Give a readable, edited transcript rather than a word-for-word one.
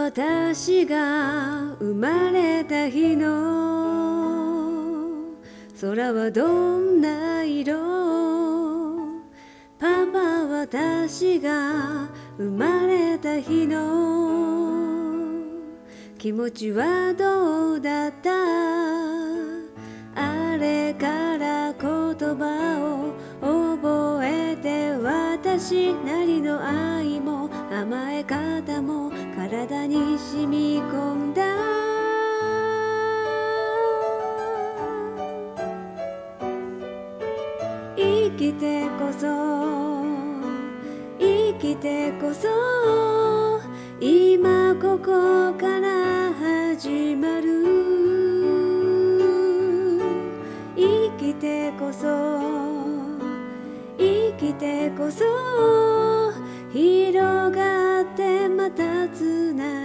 私が生まれた日の空はどんな色？パパ、私が生まれた日の気持ちはどうだった？あれから言葉を覚えて、私なりの愛も甘え方も体に染み込んだ。生きてこそ、生きてこそ、今ここから始まる。生きてこそ、生きてこそ、広がってまたつながる。